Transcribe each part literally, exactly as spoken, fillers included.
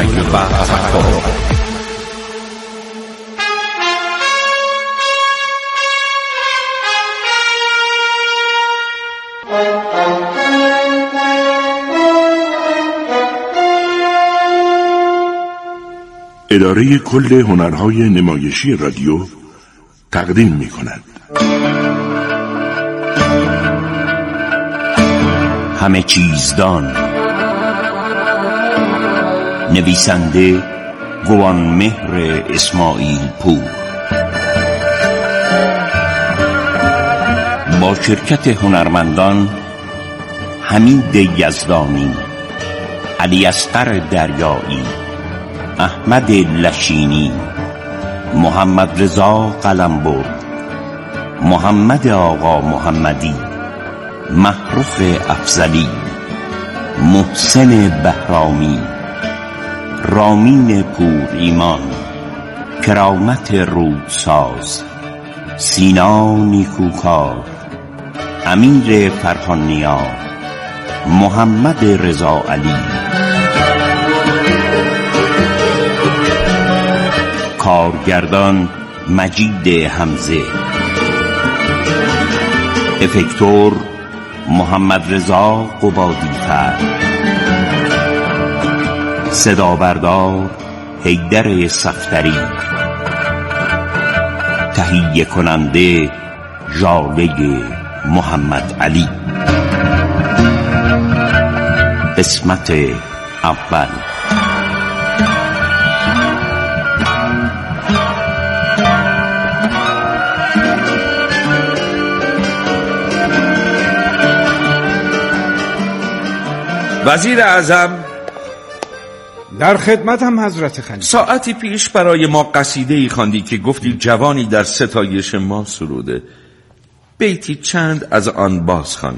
و تفکر. اداره کل هنرهای نمایشی رادیو تقدیم می کند. همه چیزدان. نویسنده گوانمهر اسماعیل پور، با شرکت هنرمندان حمید یزدانی، علی اصغر دریایی، احمد لشینی، محمد رضا قلمبرد، محمد آقا محمدی، محروف افضلی، محسن بهرامی، رامین پور ایمان، کرامت رودساز، سینا نیکوکار، امیر فرهانیا، محمد رضا علی. کارگردان مجید حمزه، افکتور محمد رضا قبادی‌فر، صدا بردار حیدر صفدری، تهیه کننده ژاله محمد علی. قسمت اول. وزیر اعظم. در خدمتم حضرت خلیفه. ساعتی پیش برای ما قصیده ای خواندی که گفتی جوانی در ستایش ما سروده. بیتی چند از آن باز خوان.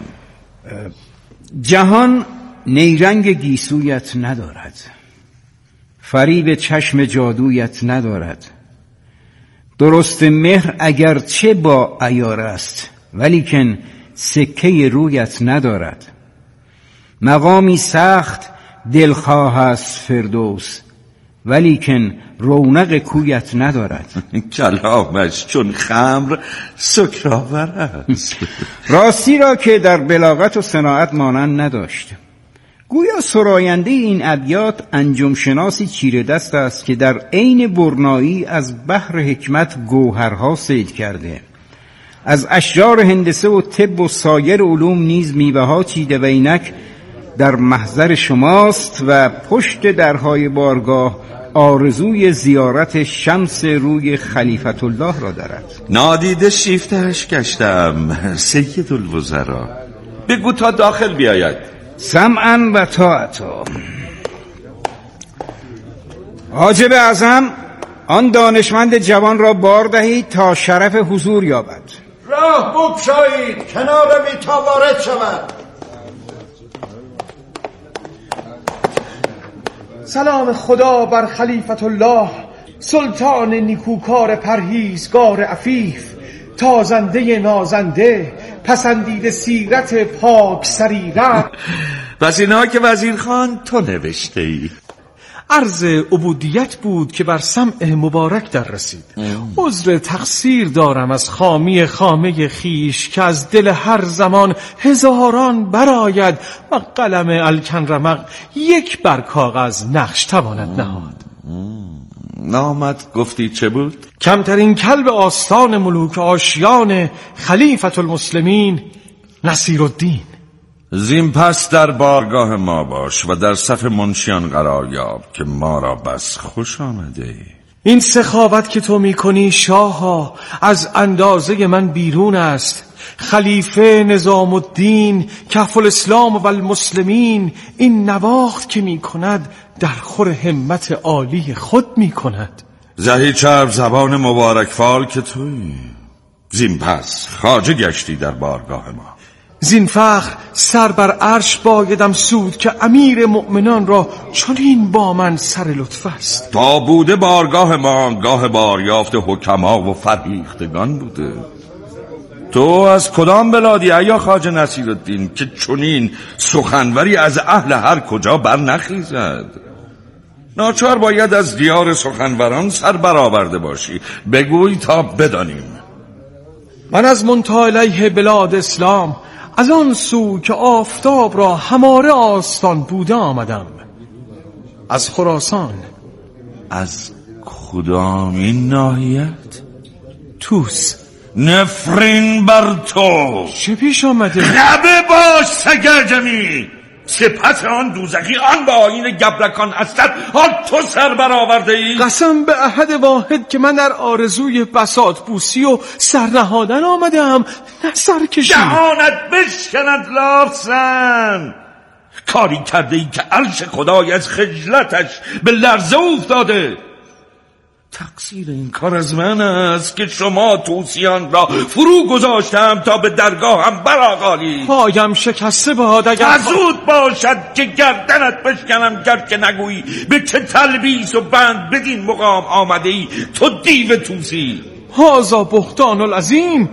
جهان نیرنگ گیسویت ندارد، فریب چشم جادویت ندارد. درست مهر اگرچه با عیار است، ولیکن سکه رویت ندارد. مقامی سخت دلخواه است فردوس، ولیکن رونق کویت ندارد. کلامش چون خمر سکرآور است. راستی را که در بلاغت و صناعت مانند نداشت. گویا سراینده این ابیات انجم شناسی چیره دست است که در عین برنایی از بحر حکمت گوهرها صید کرده. از اشجار هندسه و طب و سایر علوم نیز میوه ها چیده و اینک در محضر شماست و پشت درهای بارگاه آرزوی زیارت شمس روی خلیفت الله را دارد. نادیده شیفتهش گشتم سید الوزراء. بگو تا داخل بیاید. سمعا و طاعتا. حاجب اعظم، آن دانشمند جوان را بار دهید تا شرف حضور یابد. راه بگشایید، کنار می تا وارد شود. سلام خدا بر خلیفت الله، سلطان نیکوکار پرهیزگار عفیف، تازنده نازنده، پسندیده سیرت پاک سریرت. پس اینها که وزیر خان تو نوشته ای. عرض عبودیت بود که بر سمع مبارک در رسید. عذر تقصیر دارم از خامی خامه خیش که از دل هر زمان هزاران براید و قلم الکن رمق یک بر کاغذ نقش تواند نهاد. نامت گفتی چه بود؟ کمترین کلب آستان ملوک آشیان خلیفت المسلمین نصیرالدین. زین پس در بارگاه ما باش و در صف منشیان قرار یاب که ما را بس خوش آمده. این سخاوت که تو میکنی شاها از اندازه من بیرون است. خلیفه نظام الدین کف الاسلام و المسلمین این نواخت که میکند در خور همت عالی خود میکند. زهی چرب زبان مبارک فال که تویی. زین پس خواجه گشتی در بارگاه ما. زین فخر سر بر عرش بایدم سود که امیر مؤمنان را چنین با من سر لطف است. تا بوده بارگاه ما گاه باریافت حکما و فرهیختگان بوده. تو از کدام بلادی ایا خواجه نصیرالدین که چنین سخنوری از اهل هر کجا بر نخیزد؟ ناچار باید از دیار سخنوران سر برآورده باشی. بگوی تا بدانیم. من از منتهی علیه بلاد اسلام، از آن سو که آفتاب را هماره آستان بوده آمدم، از خراسان. از کدامین ناحیت؟ توس. نفرین بر تو. چه پیش آمده؟ خبه باش سگرجمی. سپس آن دوزخی آن به آیین گبرکان هستد، آن تو سر برآورده ای؟ قسم به احد واحد که من در آرزوی بساط بوسی و سرنهادن آمدم، نه سرکشی. دهانت بشکند لافزن. کاری کرده ای که عرش خدای از خجلتش به لرزه افتاده. تقصیر این کار از من است که شما توسیان را فرو گذاشتم تا به درگاهم برآغالی. پایم شکسته باد اگر زود باشد که گردنت بشکنم، گر که نگویی به چه تلبیس و بند بدین مقام آمده ای تو دیو توسی. هازا بهتان العظیم.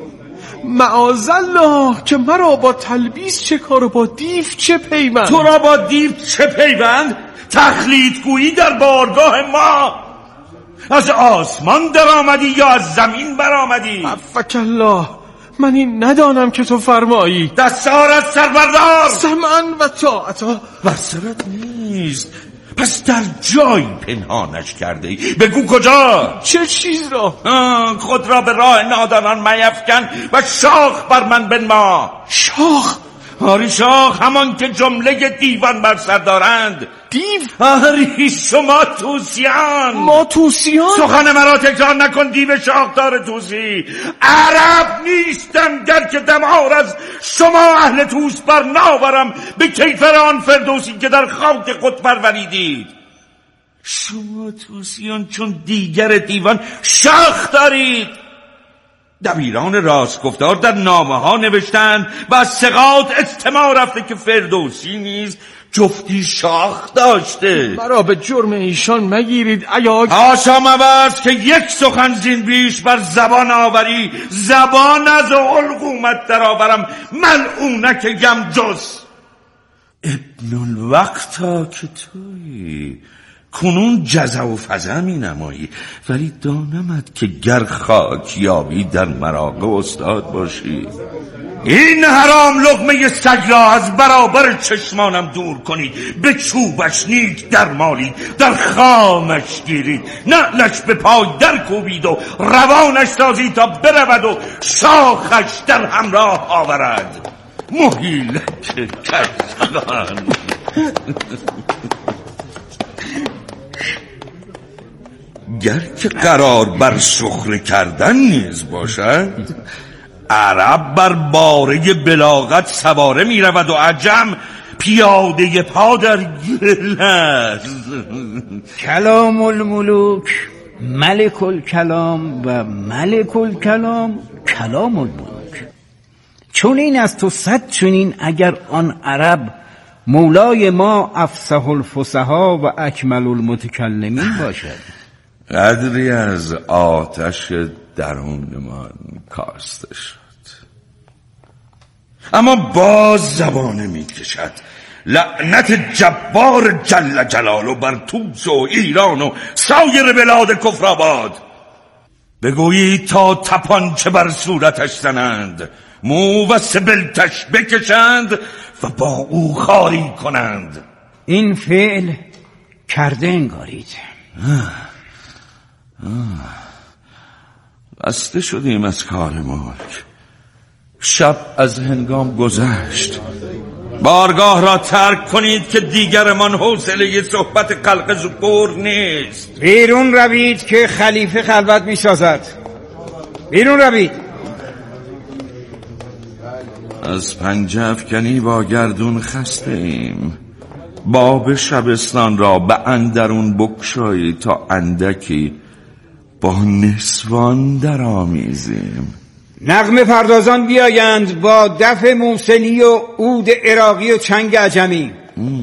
معاذالله که مرا با تلبیس چه کار و با دیو چه پیوند؟ تو را با دیو چه پیوند؟ تخلیط گویی در بارگاه ما. از آسمان در آمدی یا از زمین بر آمدی؟ عفک الله، من این ندانم که تو فرمایی. دستار از سربردار. سمعا و طاعتا. بسرت نیست، پس در جایی پنهانش کرده ای. بگو کجا؟ چه چیز را؟ خود را به راه نادانان میفکن و شاخ بر من بنما. شاخ؟ آری شاخ، همان که جمله دیوان بر سر دارند. دیو؟ آری شما توسیان. ما توسیان؟ سخن مرا تکرار نکن دیو شاخدار توسی. عرب نیستم گر که دمار از شما اهل توس بر ناورم به کیفر آن فردوسی که در خاک خود پروریدید. شما توسیان چون دیگر دیوان شاخ دارید. دبیران راست گفتار در نامه ها نوشتند و از ثقات استماع رفته که فردوسی نیز جفتی شاخ داشته. مرا به جرم ایشان مگیرید ایا حاشا مبرز که یک سخن زین بیش بر زبان آوری. زبان از علقومت در آورم ملعونک گمجس. ابن الوقت ها که توی کنون جزع و فزع می نمایی، ولی دانمت که گر خاک یابی در مراغه استاد باشی. این حرام لقمه سگ را از برابر چشمانم دور کنید. به چوبش نیک در مالید، در خامش گیرید، نعلش به پای در کوبید و روانش سازید تا برود و شاخش در همراه آورد. محیلک کسان. گر که قرار بر سخره کردن نیز باشد، عرب بر باره بلاغت سواره می رود و عجم پیاده پا در گل است. کلام الملوک ملک الکلام و ملک الکلام کلام الملوک. چون این از تو صد چنین اگر آن عرب مولای ما افصح الفصحا و اکمل المتکلمین باشد. قدری از آتش درونمان کاسته شد، اما باز زبانه می کشد. لعنت جبار جل جلاله بر توس و ایران و سایر بلاد کفرآباد. بگویید تا تپانچه بر صورتش زنند، مو و سبلتش بکشند و با او خاری کنند. این فعل کرده انگارید. بسته شدیم از کار ملک. شب از هنگام گذشت. بارگاه را ترک کنید که دیگرمان حوصله صحبت خلق زبور نیست. بیرون روید که خلیفه خلوت می سازد. بیرون روید. از پنجه افکنی با گردون خسته ایم. باب شبستان را به اندرون بکشایی تا اندکی با نسوان در آمیزیم. نغمه پردازان بیایند با دف موسلی و عود عراقی و چنگ عجمی.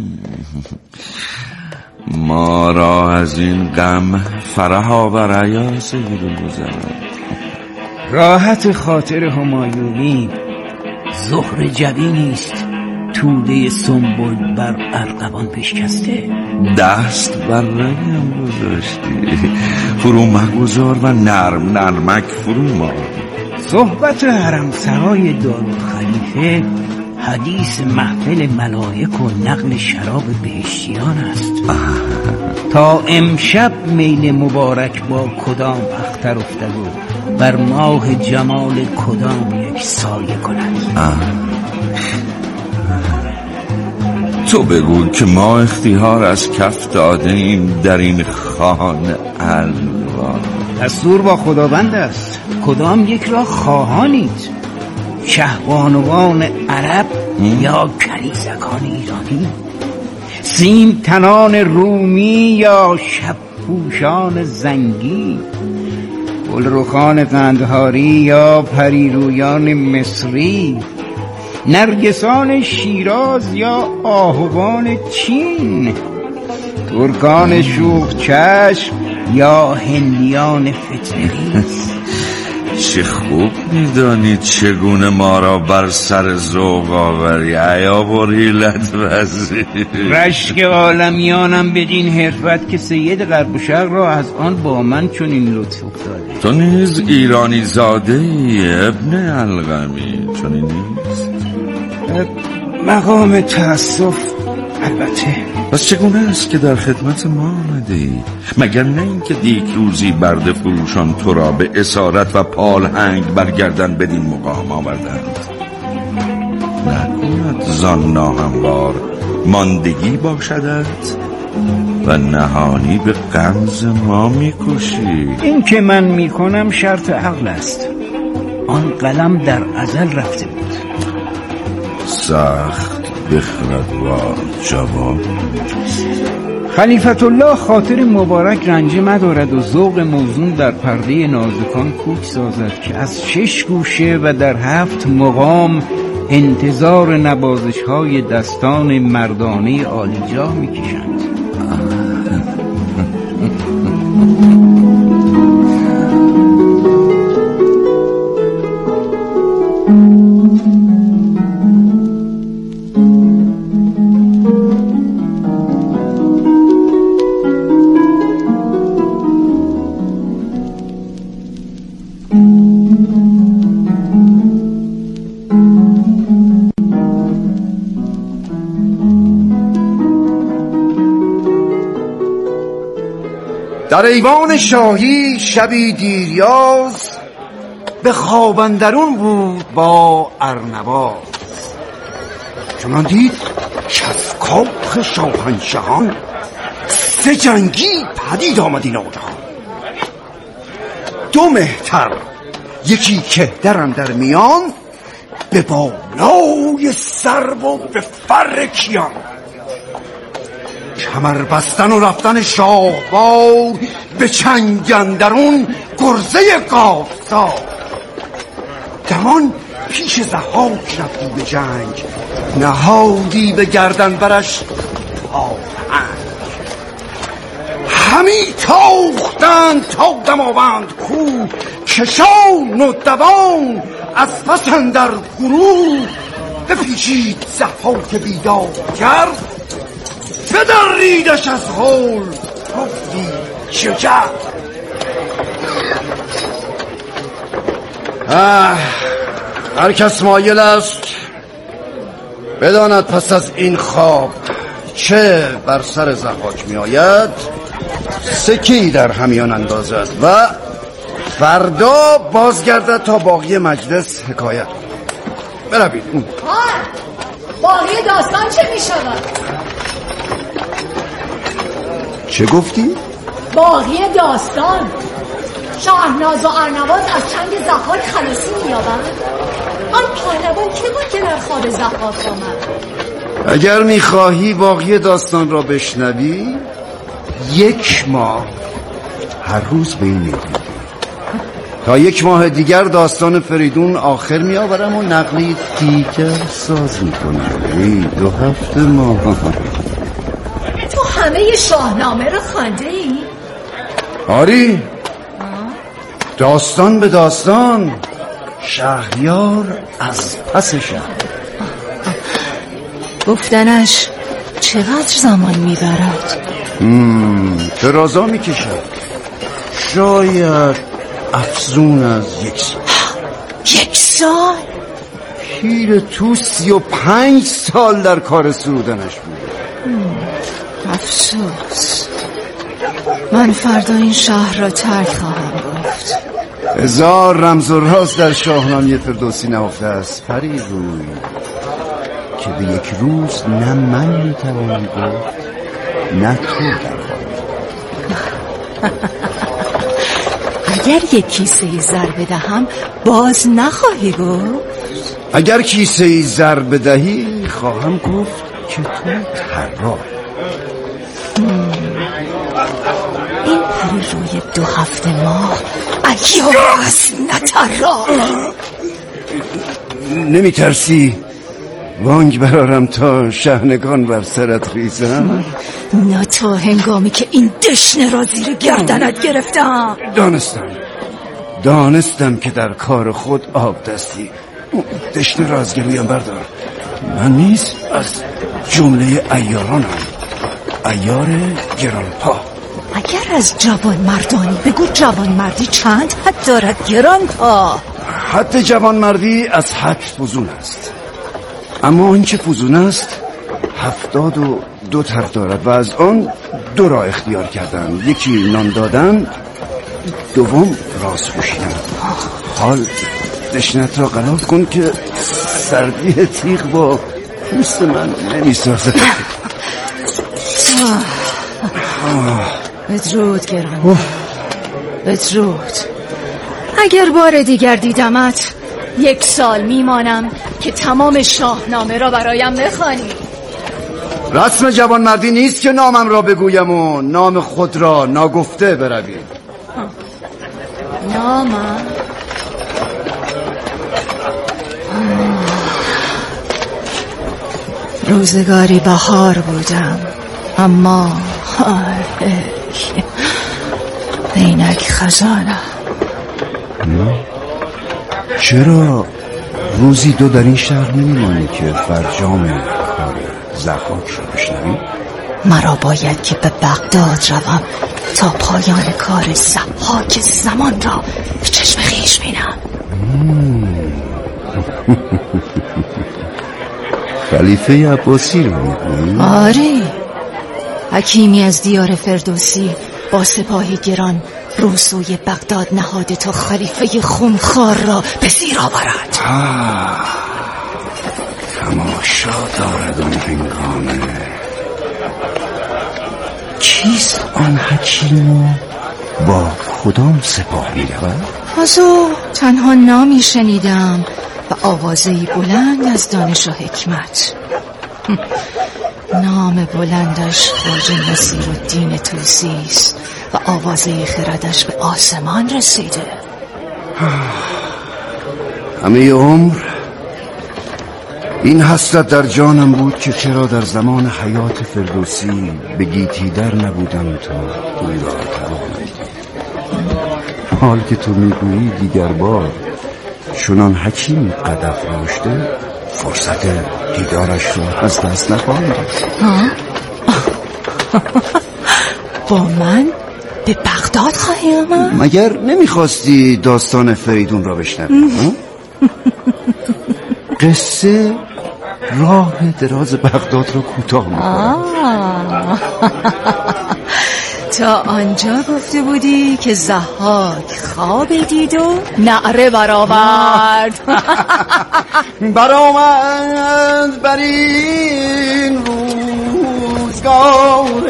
ما را از این غم فرح آور یا سید الوزرا. راحت خاطر همایونی زهر جبینی است توده سنبل بر ارغوان پیشکسته. دست بر رگم گذاشتی، فرو مگذار و نرم نرمک فرو مار. صحبت حرم سرای دارود خلیفه حدیث محفل ملائک و نقل شراب بهشتیان است. تا امشب میل مبارک با کدام اختر افتد و بر ماه جمال کدام یک سایه کند. تو بگو که ما اختیار از کف داده ایم در این خانه الوان. دستور با خداوند است، کدام یک را خواهانید؟ شهبانوان عرب یا کنیزکان ایرانی؟ سیم تنان رومی یا شب پوشان زنگی؟ گلرخان قندهاری یا پریرویان مصری؟ نرگسان شیراز یا آهوان چین؟ ترکان شوخ چشم یا هندیان فتنگی؟ چه خوب میدانید چگونه ما را بر سر ذوق آوری عیاب و حیلت وزیر. رشک عالمیانم بدین حرفت که سید غرب و شرق را از آن با من چنین لطف افتاده. تو نیز ایرانی زاده ای ابن القمی، چنین نیست؟ مقام تأسف البته. پس چگونه است که در خدمت ما آمده ای؟ مگر نه این که دیک روزی برد فروشان تو را به اسارت و پالهنگ برگردن بدین مقام آوردند؟ نکند زان ناهموار ماندگی باشدت و نهانی به غمز ما میکشی. این که من میکنم شرط عقل است، آن قلم در ازل رفته بود. سخت بخردوار جواب. خلیفت الله خاطر مبارک رنجه مدارد و ذوق موزون در پرده نازکان کوک سازد که از شش گوشه و در هفت مقام انتظار نوازش های دستان مردانه عالیجاه میکشند. در ایوان شاهی شبی دیریاز به خواب اندرون بود با ارنواز. چنان دید از کاخ شاهنشهان سه جنگی پدید آمد این ناگهان. دو مهتر یکی کهترم در میان، به بالای سرو و به فر کیان. کمر بستن و رفتن شاهوار به چنگ اندرون گرزه گاوسار. دمان پیش ضحاک رفتی به جنگ، نهادی به گردن برش آهنگ. همی تاختند تا دماوند کو، کشان و دوان از پس اندر گروه. بپیچید ضحاک بیدار کرد، بدریدش از هول گفتی شجاع. هر کس مایل است بداند پس از این خواب چه بر سر ضحاک می آید، سکی در همیان اندازد و فردا بازگردد تا باقی مجلس حکایت. بروید. باقی داستان چه می شود؟ چه گفتی؟ باقی داستان شاهناز و ارنواز از چنگ ضحاک خلاصی می‌یابند. آن پهلوان که بود که در خواب ضحاک آمد؟ اگر می‌خواهی باقی داستان را بشنوی، یک ماه هر روز به این می‌گویی. تا یک ماه دیگر داستان فریدون آخر می‌آورم و نقلی دیگر ساز می‌کنم. دو هفته ماه. تو همه شاهنامه رو خوانده ای؟ آری، داستان به داستان، شهریار از پس شهر. گفتنش چقدر زمان میبرد؟ درازا میکشد، شاید افزون از یک سال. یک سال؟ پیر تو سی و پنج سال در کار سرودنش بود. افسوس، من فردا این شهر را ترک خواهم گفت. هزار رمز و راز در شاهنامه فردوسی نهفته است پری روی، که به یک روز نه من میتوانم گفت نه تو در اگر یک کیسه زر بدهم باز نخواهی گفت؟ اگر کیسه زر بدهی خواهم گفت که تو طراح. این پری روی دو هفته ماه عیار است نه طراح. نمی ترسی وانگ برارم تا شحنگان بر سرت ریزم؟ نه تا هنگامی که این دشنه را زیر گردنت گرفتم. دانستم دانستم که در کار خود آب دستی. دشنه را از گلویم بردار، من نیز از جمله عیارانم، عیار گرانپا. اگر از جوان مردانی بگو جوان مردی چند حد دارد گرانپا؟ حد جوان مردی از حد فزون است، اما آنچه فزون است هفتاد و دو طرف دارد و از آن دو را اختیار کردن، یکی نان دادن، دوم راز پوشیدن. حال دشنت را غلاف کن که سردی تیغ با پوست من نمی سازد. بدرود گران، بدرود. اگر بار دیگر دیدمت یک سال میمانم که تمام شاهنامه را برایم بخوانی. رسم جوان مردی نیست که نامم را بگویم و نام خود را ناگفته بروی. نامم؟ روزگاری بهار بودم، اما اینک خزانه. چرا روزی دو در این شهر نمیمانی که فرجام کار ضحاک را بشنوی؟ مرا باید که به بغداد روم تا پایان کار ضحاک زمان را به چشم خویش بینم. خلیفه عباسی رو میگویی؟ آره، حکیمی از دیار فردوسی با سپاهی گران رو سوی بغداد نهاده تا خلیفه خونخوار را به زیر آورد. تماشا دارد آن هنگامه. کیست آن حکیم و با کدام سپاه می رود؟ از او تنها نامی شنیدم و آوازهی بلند از دانش و حکمت. نام بلندش خواجه نصیرالدین طوسی است و آوازه خردش به آسمان رسیده. همه عمر این حسرت در جانم بود که چرا در زمان حیات فردوسی به گیتی در نبودم تا توی را توانم. حال که تو میگویی دیگر بار چنان حکیم قد افراشته، فرصت دیدارش رو از دست نخواهم داد. با من به بغداد خواهی آمد؟ مگر نمیخواستی داستان فریدون را بشنوی؟ قصه راه دراز بغداد را کوتاه می‌کند. تا آنجا گفته بودی که ضحاک خواب دید و نعره برآورد. برآمد بر این روزگار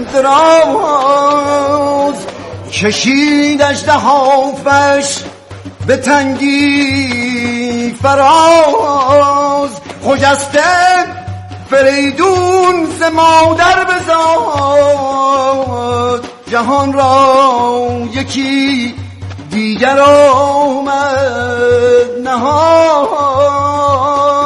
دراز، کشید اژدهافش به تنگی فراز. خجسته فریدون ز مادر بزاد، جهان را یکی دیگر آمد نهاد.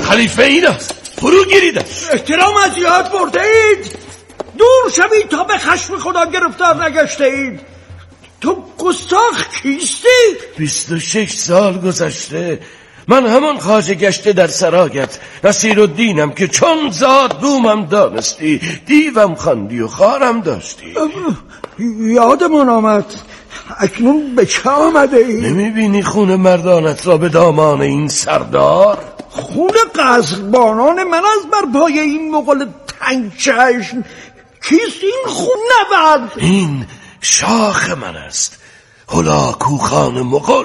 خلیفه این است، فرو گیریدش. احترام از یاد برده اید؟ دور شوید تا به خشم خدا گرفتار نگشته اید. تو گستاخ کیستی؟ بیست و شش سال گذشته من همان خواجه گشته در سرایت، نصیرالدینم که چون زاد بومم دانستی، دیوم خواندی و خارم داشتی. یادمون آمد. اکنون به چه آمده ای؟ نمیبینی خون مردانت را به دامان این سردار؟ خون قزبانان من از بر پای این مغول تنگ چشم. کیست این خون نبرد؟ این شاخ من است، هلاکو خان مغول.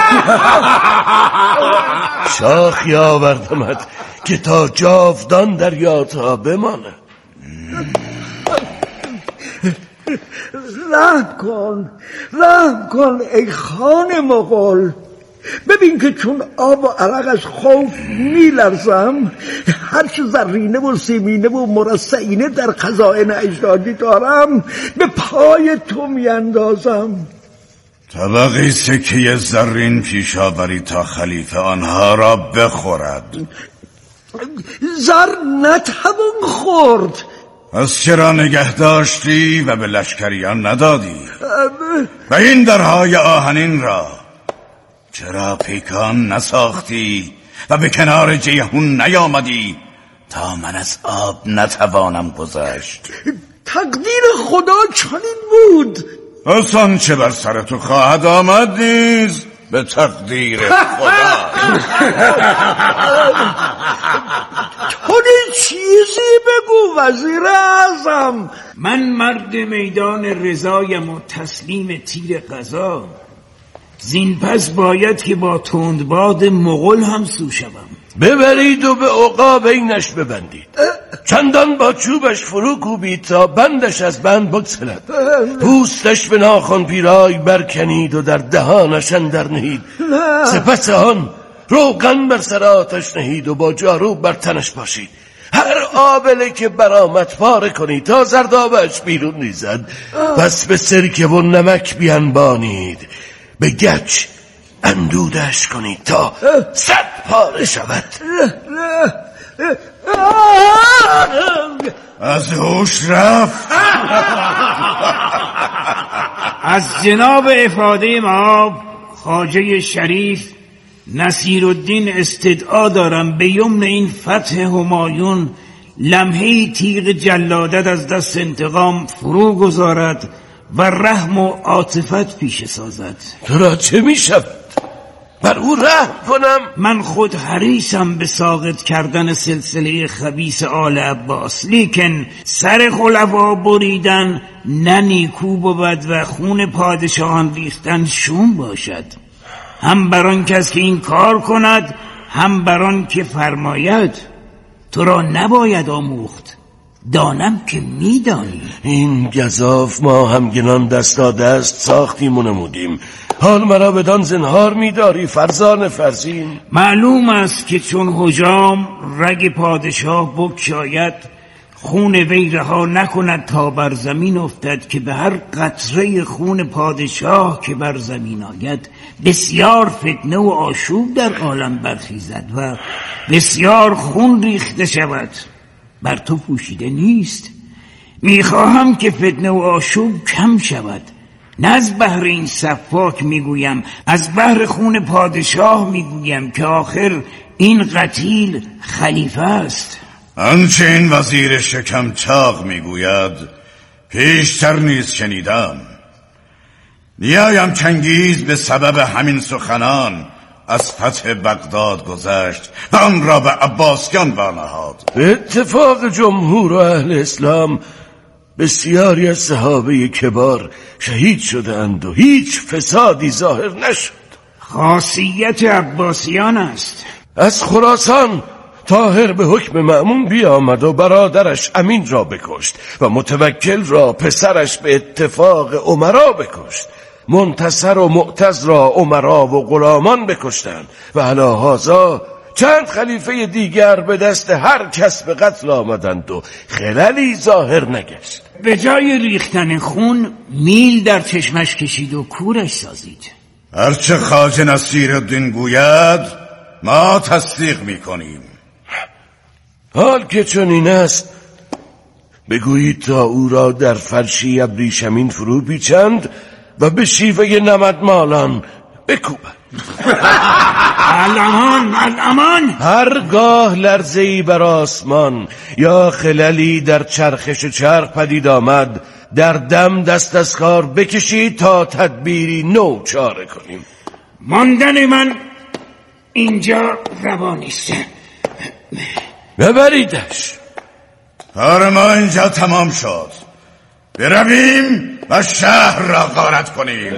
شاخی آوردمت که تا جاودان در یادها بمانه. رحم کن، رحم کن ای خان مغول. ببین که چون آب و عرق از خوف میلرزم، هرچه زرینه و سیمینه و مرصعینه در خزائن اجدادی دارم به پای تو میاندازم. طبقی سکه زرین پیش آوری تا خلیفه آنها را بخورد. زر نتوان خورد. از چرا نگه داشتی و به لشکریان ندادی؟ و این درهای آهنین را چرا پیکان نساختی و به کنار جیهون نیامدی تا من از آب نتوانم گذشت؟ تقدیر خدا چنین بود. از آنچه بر سر تو خواهد آمد نیز به تقدیر خدا. تو چیزی بگو وزیر اعظم. من مرد میدان رضایم و تسلیم تیر قضا. زین پس باید که با تندباد مغول هم سو شوم. ببرید و به عقاب اینش ببندید، چندان با چوبش فرو کوبید تا بندش از بند بگسلد، پوستش به ناخن پیرای برکنید و در دهانش اندر نهید، سپس آن روغن بر سر آتش نهید و با جارو بر تنش باشید. هر آبله که برآمد پاره کنید تا زردابش بیرون ریزد، پس به سرکه و نمک بیانبانید، به گچ اندودش کنید تا صد پاره شود. از هوش رفت. از جناب افاده ما خواجه شریف نصیرالدین استدعا دارم به یمن این فتح همایون لمحه تیغ جلادت از دست انتقام فرو گذارد و رحم و عاطفت پیش سازد. تو را چه می شود؟ بر او رحم کنم؟ من خود حریصم به ساقط کردن سلسله خبیث آل عباس، لیکن سر خلفا بریدن نه نیکو بود و خون پادشاهان ریختن شوم باشد، هم بران کس که این کار کند هم بران که فرماید. تو را نباید آموخت، دانم که میدانی. این گزاف ما همگنان دستا دست ساختیم و نمودیم، حال مرا بدان زنهار میداری فرزان فرزین؟ معلوم است که چون حجام رگ پادشاه بگشاید، خون وی رها نکند تا بر زمین افتد، که به هر قطره خون پادشاه که بر زمین آید بسیار فتنه و آشوب در عالم برخیزد و بسیار خون ریخته شود. بر تو پوشیده نیست. میخواهم که فتنه و آشوب کم شود، نه از بحر این سفاک میگویم، از بحر خون پادشاه میگویم که آخر این قتیل خلیفه است. آنچه این وزیر شکم چاق میگوید پیشتر نیز شنیدم. نیایم چنگیز به سبب همین سخنان از فتح بغداد گذشت و آن را به عباسیان برنهاد. به اتفاق جمهور و اهل اسلام بسیاری از صحابه کبار شهید شدند و هیچ فسادی ظاهر نشد. خاصیت عباسیان است. از خراسان طاهر به حکم مأمون بیامد و برادرش امین را بکشت و متوکل را پسرش به اتفاق امرا بکشت. منتصر و معتز را امرا و غلامان بکشتند و علی هذا چند خلیفه دیگر به دست هر کس به قتل آمدند و خللی ظاهر نگشت. به جای ریختن خون میل در چشمش کشید و کورش سازید. هرچه خواجه نصیرالدین گوید ما تصدیق میکنیم. حال که چنین است بگویید تا او را در فرشی ابریشمین فرو پیچند و به شیوه نمدمالان بکوبند. الامان الامان. هرگاه لرزه‌ای بر آسمان یا خللی در چرخش چرخ پدید آمد، در دم دست از کار بکشید تا تدبیری نو چاره کنیم. ماندن من اینجا روا نیست. ببریدش. کار ما اینجا تمام شد. برویم و شهر را غارت کنیم.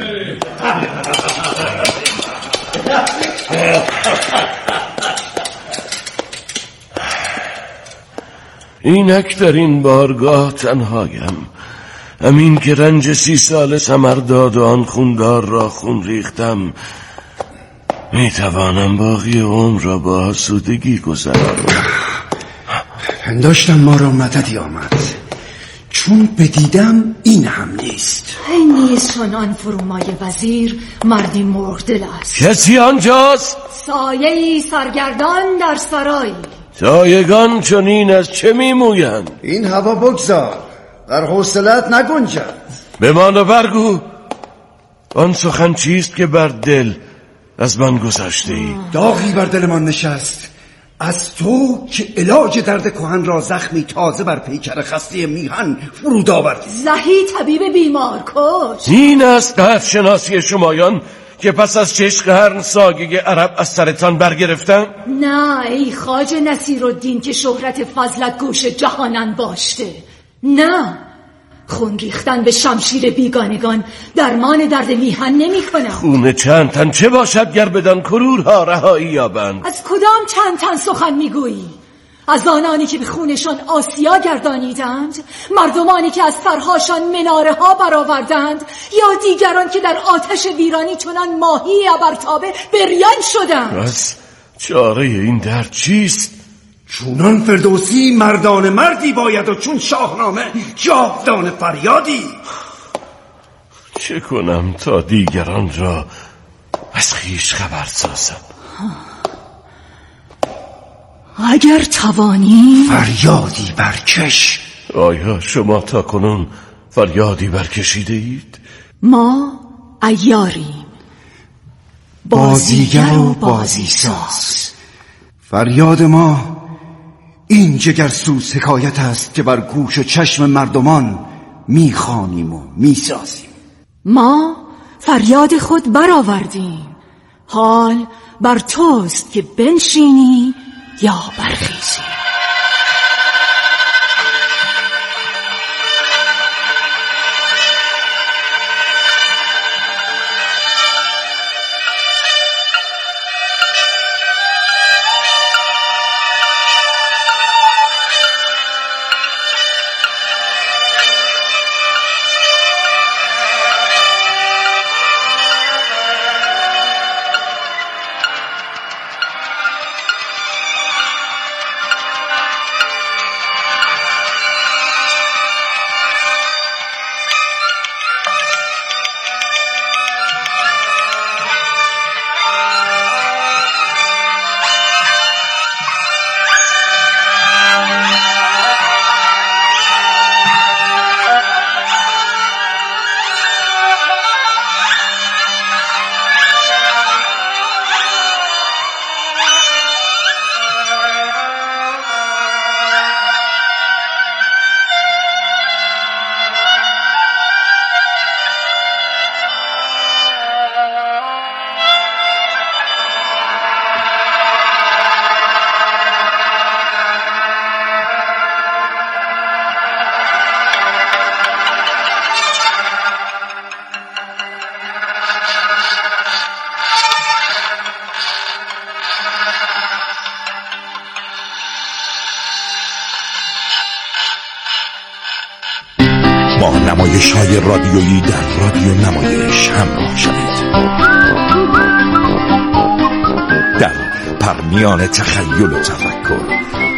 اینک در این بارگاه تنهایم، همین که رنج سی سال ثمر داد و آن خوندار را خون ریختم. می توانم باقی عمر را با آسودگی گذرانم. پنداشتم ما را مددی آمد، چون بدیدم این هم نیست. این نیست چنان فرومای وزیر مردی مرغدل است. کسی آنجاست؟ سایه‌ای سرگردان در سرایی. سایگان چنین از چه میمویند؟ این هوا بگذار، در حوصلت نگنجد. بمان و برگو آن سخن چیست که بر دل از من گذاشته ای؟ داغی بر دل من نشست از تو که علاج درد کهن را زخمی تازه بر پیکر خسته میهن فرود آوردی. زهی طبیب بیمار کش. این است قدر شناسی شمایان که پس از چشق هرن ساگه عرب از سرتان برگرفتم؟ نه ای خواجه نصیرالدین که شهرت فضلت گوش جهانن باشته. نه، خون ریختن به شمشیر بیگانگان درمان درد میهن نمی کنم. خون چند تن چه باشد گر بدان کرورها رهایی یابند؟ از کدام چند تن سخن میگویی؟ از آنانی که به خونشان آسیا گردانیدند، مردمانی که از سرهاشان مناره ها برآوردند، یا دیگران که در آتش ویرانی چنان ماهی ابرتابه بریان شدند؟ از چاره این درد چیست؟ چونان فردوسی مردان مردی باید و چون شاهنامه جاودان فریادی. چه کنم تا دیگران را از خویش خبر سازم؟ اگر توانی فریادی برکش. آیا شما تا کنون فریادی برکشیده اید؟ ما عیاریم، بازیگر و بازیساز. فریاد ما این جگرسوز حکایت است که بر گوش و چشم مردمان میخوانیم و میسازیم. ما فریاد خود برآوردیم، حال بر توست که بنشینی یا برخیزی. با نمایش‌های رادیویی در رادیو نمایش همراه شوید. در پرمیان تخیل و تفکر